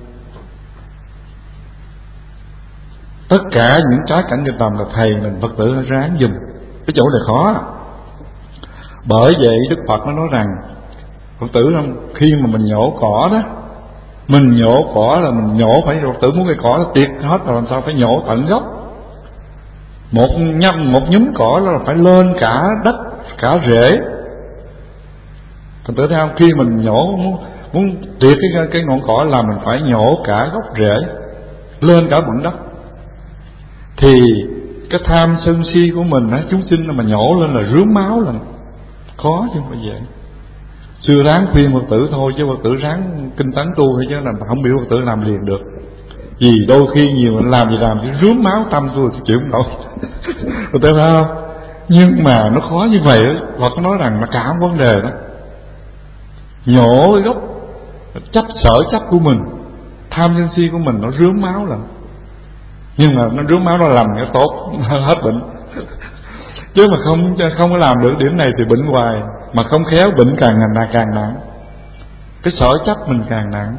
Tất cả những trái cảnh trên tầm là thầy mình Phật tử ráng giùm. Cái chỗ này khó. Bởi vậy Đức Phật nó nói rằng Phật tử khi mà mình nhổ cỏ đó, mình nhổ cỏ là mình nhổ phải, Phật tử muốn cái cỏ nó tiệt hết rồi làm sao, phải nhổ tận gốc. Một nhúm cỏ là phải lên cả đất, cả rễ. Phật tử thấy không? Khi mình nhổ muốn tiệt cái ngọn cỏ là mình phải nhổ cả gốc rễ, lên cả bụng đất. Thì cái tham sân si của mình á, chúng sinh mà nhổ lên là rướm máu là khó chứ không phải dễ. Xưa ráng khuyên Phật tử thôi, chứ Phật tử ráng kinh tánh tu thôi, chứ làm không biểu Phật tử làm liền được. Vì đôi khi nhiều mình làm gì làm chứ rướm máu tâm tôi chịu không nổi. Phật tử thấy không? Nhưng mà nó khó như vậy đó. Phật có nói rằng là cả vấn đề đó, nhổ cái gốc sở chấp của mình, tham sân si của mình, nó rướm máu là, nhưng mà nó rướm máu nó làm nó tốt hết bệnh. Chứ mà không có làm được điểm này thì bệnh hoài, mà không khéo bệnh càng nặng. Cái sở chấp mình càng nặng,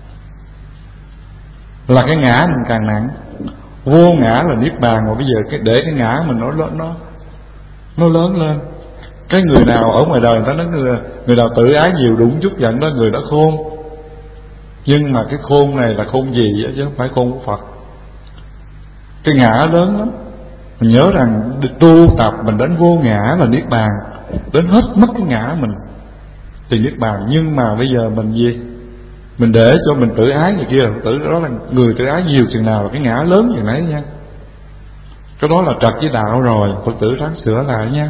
là cái ngã mình càng nặng. Vô ngã là niết bàn, mà bây giờ để cái ngã mình nó lớn lên. Cái người nào ở ngoài đời người ta nói người nào tự ái nhiều, đụng chút giận đó, người đó khôn. Nhưng mà cái khôn này là khôn gì chứ không phải khôn của Phật. Cái ngã lớn lắm. Mình nhớ rằng tu tập mình đến vô ngã là niết bàn, đến hết mất cái ngã mình thì niết bàn. Nhưng mà bây giờ mình gì? Mình để cho mình tự ái người kia, tự đó là người tự ái nhiều chừng nào là cái ngã lớn chừng nấy nha. Cái đó là trật với đạo rồi, Phật tử ráng sửa lại nha.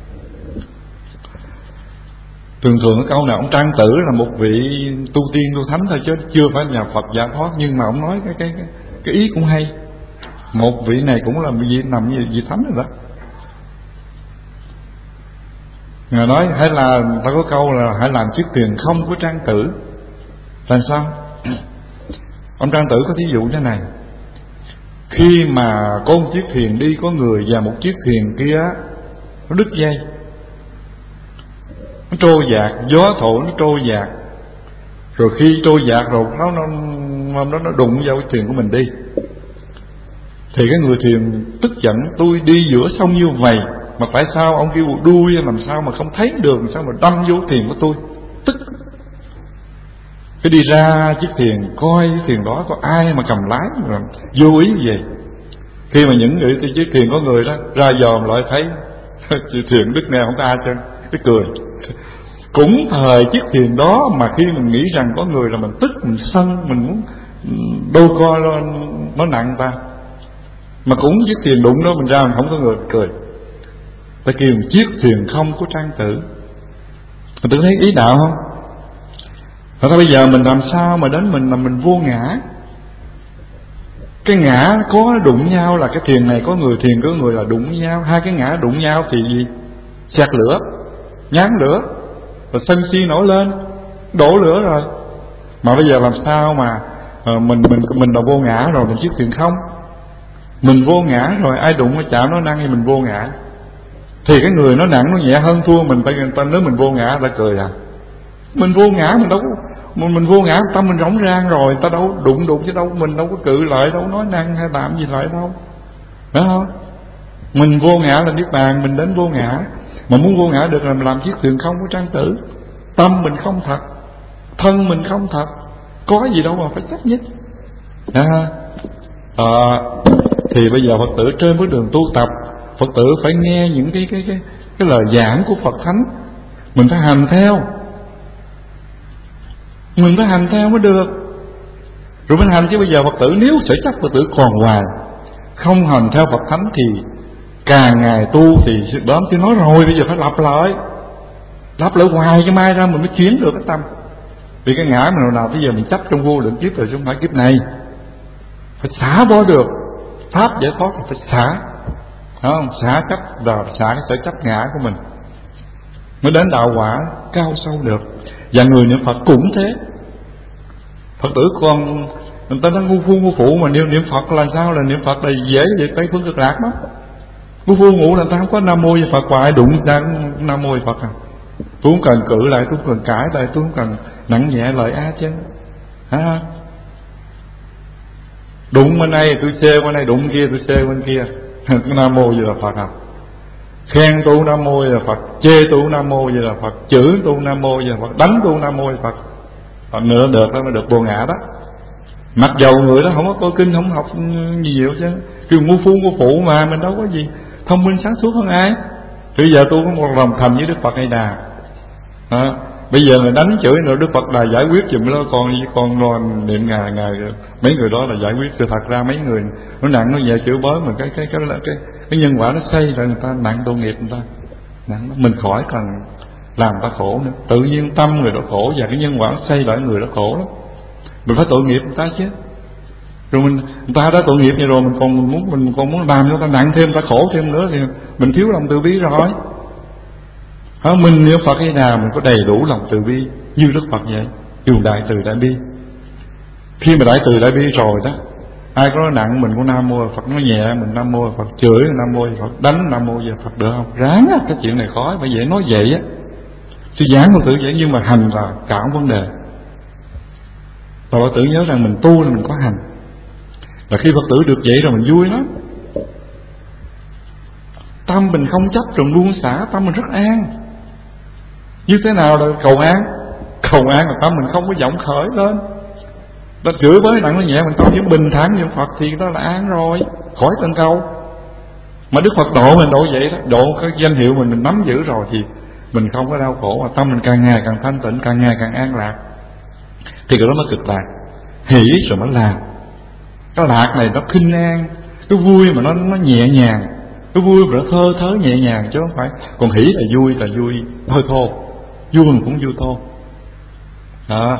Thường cái câu nào ông Trang Tử là một vị tu tiên tu thánh thôi, chứ chưa phải nhà Phật giải thoát, nhưng mà ông nói cái ý cũng hay. Một vị này cũng là vị nằm như vị thánh rồi đó. Ngài nói hãy là, ta có câu là hãy làm chiếc thuyền không của Trang Tử. Làm sao? Ông Trang Tử có thí dụ thế này: khi mà có một chiếc thuyền đi có người, và một chiếc thuyền kia nó đứt dây, nó trôi dạt, gió thổi nó trôi dạt, rồi khi trôi dạt rồi nó đụng vào cái thuyền của mình đi, thì cái người thuyền tức giận: tôi đi giữa sông như vậy mà tại sao ông kêu đuôi làm sao mà không thấy đường, sao mà đâm vô thuyền của tôi. Tức cái đi ra chiếc thuyền, coi chiếc thuyền đó có ai mà cầm lái mà vô ý gì. Khi mà những người thì chiếc thuyền có người đó ra dòm lại thấy thuyền đứt nè, không có ai chân, cái cười. Cũng thời chiếc thuyền đó mà khi mình nghĩ rằng có người là mình tức, mình sân, mình muốn đôi co nó nặng ta, mà cũng chiếc thuyền đụng đó mình ra mình không có người, cười. Ta kêu chiếc thuyền không có Trang Tử. Mình tưởng thấy ý đạo không? Thật ra bây giờ mình làm sao mà đến mình là mình vô ngã. Cái ngã có đụng nhau là cái thuyền này có người, thuyền có người là đụng nhau. Hai cái ngã đụng nhau thì gì? Sạc lửa, nhán lửa, rồi sân si nổi lên, đổ lửa rồi. Mà bây giờ làm sao mà mình là vô ngã rồi, mình chiếc thuyền không. Mình vô ngã rồi, ai đụng cái chạm nó năng thì mình vô ngã. Thì cái người nó nặng nó nhẹ hơn thua mình, nếu mình vô ngã ta cười à. Mình vô ngã mình đâu có, mình vô ngã tâm mình rỗng rang rồi, ta đâu đụng chứ đâu, mình đâu có cự lại, đâu nói năng hay làm gì lại đâu, phải không? Mình vô ngã là niết bàn, mình đến vô ngã. Mà muốn vô ngã được là mình làm chiếc thuyền không có Trang Tử. Tâm mình không thật, thân mình không thật, có gì đâu mà phải chấp nhất. Thì bây giờ Phật tử trên bước đường tu tập, Phật tử phải nghe những cái lời giảng của Phật Thánh, mình phải hành theo. Mình phải hành theo mới được. Rồi mình hành chứ bây giờ Phật tử nếu sở chấp Phật tử còn hoài, không hành theo Phật Thánh thì càng ngày tu thì đó sẽ nói rồi, bây giờ phải lặp lại hoài cho mai ra mình mới chuyển được cái tâm. Vì cái ngã mình nào bây giờ mình chấp trong vô lượng kiếp rồi, chứ không phải kiếp này. Phải xả bỏ được. Pháp giải thoát là phải xả, không? Xả chấp rồi, xả cái sở chấp ngã của mình. mới đến đạo quả cao sâu được. Và người niệm Phật cũng thế. Phật tử con người ta nói ngu phu ngu phụ, mà niệm Phật là sao? Là niệm Phật là dễ về Tây Phương Cực Lạc đó. Ngu phu ngủ là ta không có Nam Mô Di Phật, và ai đụng ra Nam Mô Di Phật à. Tôi không cần cự lại, tôi không cần cãi lại, tôi không cần nặng nhẹ lời á chứ. Hả? Đụng bên này tôi xê bên này, đụng kia tôi xê bên kia. Nam Mô Di Đà Phật à. Khen tu Nam Mô Di Đà Phật, chê tu Nam Mô Di Đà Phật, chửi tu Nam Mô Di Đà Phật, đánh tu Nam Mô Di Đà Phật. Còn nữa được đó, mới được vô ngã đó. Mặc dầu người đó không có coi kinh, không học gì nhiều chứ, kêu ngu phu ngu phụ mà mình đâu có gì thông minh sáng suốt hơn ai. Bây giờ tôi có một lòng thành với Đức Phật A Đà. Bây giờ người đánh chửi nữa, Đức Phật Đà giải quyết giùm đó, con lo niệm ngày mấy người đó là giải quyết. Chứ thật ra mấy người nó nặng nó về chửi bới mình, cái nhân quả nó xây ra người ta nặng tội nghiệp người ta nặng đó. Mình khỏi cần làm ta khổ nữa, tự nhiên tâm người đó khổ và cái nhân quả nó xây lại người đó khổ lắm. Mình phải tội nghiệp người ta chứ. Rồi người ta đã tội nghiệp như rồi mình còn muốn làm cho người ta nặng thêm, người ta khổ thêm nữa thì mình thiếu lòng từ bi rồi. Mình niệm Phật hay nào mình có đầy đủ lòng từ bi như Đức Phật vậy, dùng đại từ đại bi. Khi mà đại từ đại bi rồi đó, ai có nói nặng mình có Nam Mô Phật, nói nhẹ mình Nam Mô Phật, chửi Nam Mô Phật, đánh Nam Mô Phật được không? Ráng á, cái chuyện này khó, bởi vậy nói vậy á. Sư giảng Phật tử vậy nhưng mà hành là cả vấn đề. Và Phật tử nhớ rằng mình tu là mình có hành. Là khi Phật tử được vậy rồi mình vui lắm. Tâm mình không chấp rồi luôn xả, tâm mình rất an. Như thế nào là cầu an? Cầu an là tâm mình không có vọng khởi lên. Ta chửi với nặng nó nhẹ, mình tâm vẫn bình thản như Phật thì đó là an rồi, khỏi cần cầu. Mà Đức Phật độ mình độ vậy đó, độ cái danh hiệu mình nắm giữ rồi thì mình không có đau khổ, mà tâm mình càng ngày càng thanh tịnh, càng ngày càng an lạc. Thì cái đó mới cực lạc. Hỷ rồi mới làm. Cái lạc này nó khinh an, cái vui mà nó nhẹ nhàng, cái vui mà nó thơ thớ nhẹ nhàng, chứ không phải. Còn hỷ là vui hơi thô, vui mà cũng vui thô đó.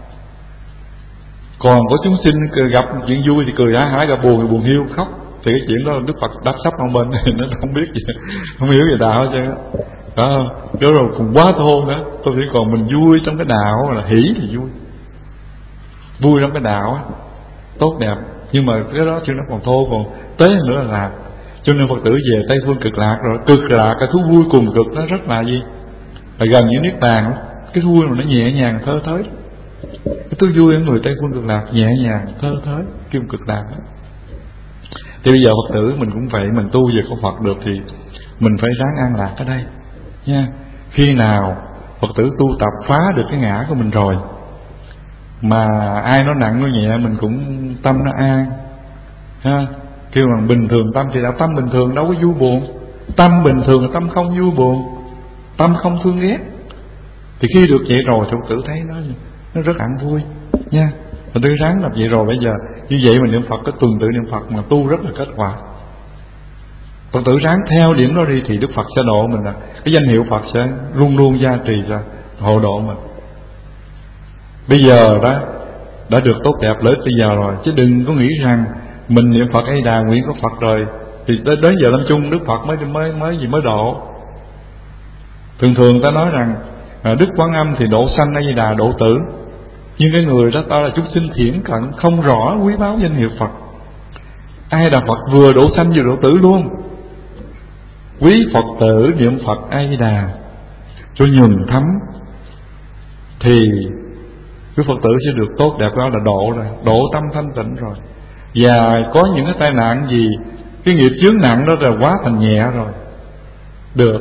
Còn có chúng sinh gặp chuyện vui thì cười hả hả, gặp buồn thì buồn hiu khóc, thì cái chuyện đó Đức Phật đắp sắp ông bên nó không biết gì, không hiểu về đạo hết trơn đó. Đó rồi cũng quá thô đó. Tôi nghĩ còn mình vui trong cái đạo là hỷ thì vui trong cái đạo tốt đẹp, nhưng mà cái đó chứ nó còn thô, còn tế nữa là lạc. Cho nên Phật tử về Tây Phương Cực Lạc rồi, cực lạc cái thú vui cùng cực nó rất là gì, là gần như niết bàn. Cái vui mà nó nhẹ nhàng thơ thới, cái thú vui ở người Tây Phương Cực Lạc nhẹ nhàng thơ thới, kim cực lạc đó. Thì bây giờ Phật tử mình cũng vậy, mình tu về có Phật được thì mình phải ráng an lạc ở đây nha. Khi nào Phật tử tu tập phá được cái ngã của mình rồi, mà ai nói nặng nói nhẹ mình cũng tâm nó an ha. Kêu bằng bình thường tâm thì đã tâm bình thường, đâu có vui buồn. Tâm bình thường là tâm không vui buồn, tâm không thương ghét. Thì khi được vậy rồi thì Phật tử thấy nó rất an vui nha. Phật tử ráng làm vậy rồi, bây giờ như vậy mình niệm Phật, cái tuần tự niệm Phật mà tu rất là kết quả. Phật tử ráng theo điểm đó đi thì Đức Phật sẽ độ mình, cái danh hiệu Phật sẽ luôn luôn gia trì ra hộ độ mình. Bây giờ đó đã được tốt đẹp lợi ích bây giờ rồi, chứ đừng có nghĩ rằng mình niệm Phật A Đà nguyện có Phật rồi thì đến giờ lâm chung Đức Phật mới độ. Thường ta nói rằng Đức Quán Âm thì độ sanh A Đà độ tử, nhưng cái người đó ta là chúng sinh thiển cận, không rõ quý báu danh hiệu Phật. A Đà Phật vừa độ sanh vừa độ tử luôn. Quý Phật tử niệm Phật A Đà cho nhuần thấm thì quý Phật tử sẽ được tốt đẹp, đó là độ rồi, độ tâm thanh tịnh rồi. Và có những cái tai nạn gì, cái nghiệp chướng nặng đó là quá thành nhẹ rồi, được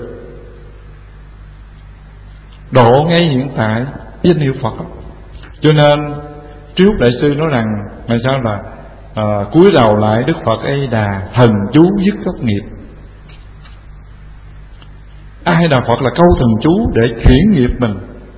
độ ngay hiện tại danh hiệu Phật đó. Cho nên Triếu Đại Sư nói rằng là sao, là cúi đầu lại Đức Phật A Đà, thần chú dứt gốc nghiệp. A Đà Phật là câu thần chú để chuyển nghiệp mình,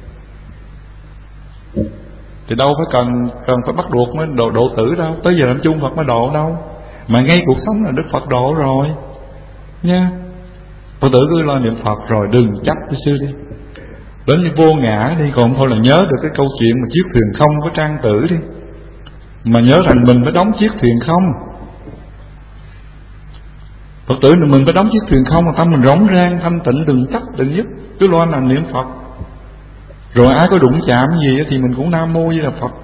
thì đâu phải cần phải bắt buộc mới độ tử đâu, tới giờ lâm chung Phật mới độ đâu, mà ngay cuộc sống là Đức Phật độ rồi nha. Phật tử cứ lo niệm Phật rồi đừng chấp cái sư đi, đến như vô ngã đi, còn thôi là nhớ được cái câu chuyện mà chiếc thuyền không có trang tử đi, mà nhớ rằng mình phải đóng chiếc thuyền không. Phật tử mình phải đóng chiếc thuyền không mà tâm mình rỗng rang thanh tịnh, đừng chấp đừng giúp, cứ lo làm niệm Phật. Rồi ai có đụng chạm gì thì mình cũng Nam Mô Di Đà Phật.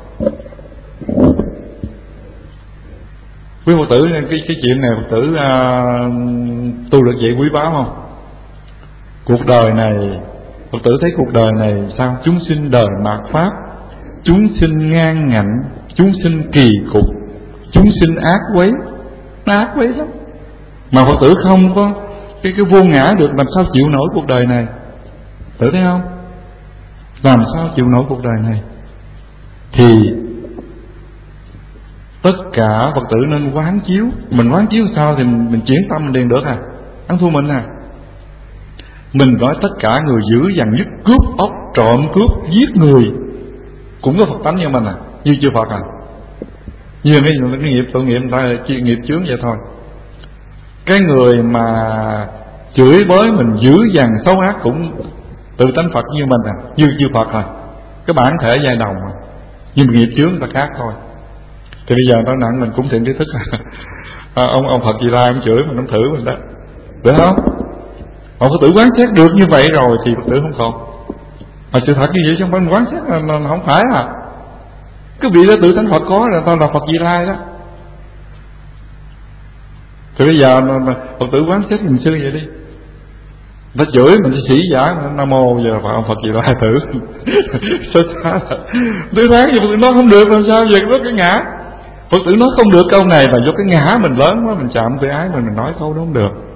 Quý Phật tử, cái chuyện này Phật tử tu được vậy quý báu không? Cuộc đời này, Phật tử thấy cuộc đời này sao? Chúng sinh đời mạt pháp, chúng sinh ngang ngạnh, chúng sinh kỳ cục, chúng sinh ác quấy. Nó ác quấy lắm. Mà Phật tử không có cái vô ngã được, làm sao chịu nổi cuộc đời này? Tự thấy không? Làm sao chịu nổi cuộc đời này? Thì tất cả Phật tử nên quán chiếu. Mình quán chiếu sao thì mình chuyển tâm mình liền được à? Ăn thua mình à? Mình nói tất cả người dữ dằn nhất, cướp ốc, trộm cướp, giết người cũng có Phật tánh như mình à? Như chưa Phật à? Như cái nghiệp tội nghiệp người ta là chuyên nghiệp chướng vậy thôi. Cái người mà chửi bới mình dữ dằn xấu ác cũng tự tánh Phật như mình à? Như chưa Phật à? Cái bản thể giai đồng à? Nhưng mà nghiệp chướng người ta khác thôi. Thì bây giờ tao nặng mình cũng thiện trí thức ông Phật Di Lai ông chửi mình, ông thử mình đó, được không? Ông Phật tử quán xét được như vậy rồi thì Phật tử không còn. Mà sự thật như vậy chứ không phải mình quán xét là không phải à? Cái vị đó tự tánh Phật có là tao là Phật Di Lai đó. Thì bây giờ Phật tử quán xét mình sư vậy đi, ta chửi mình sĩ giả Nam Mô giờ phải ông Phật Di Lai thử. Sao là tôi tháng gì Phật tử nói không được, làm sao vậy? Có cái ngã Phật tử nói không được câu này, mà do cái ngã mình lớn quá, mình chạm tự ái mình nói câu đó không được.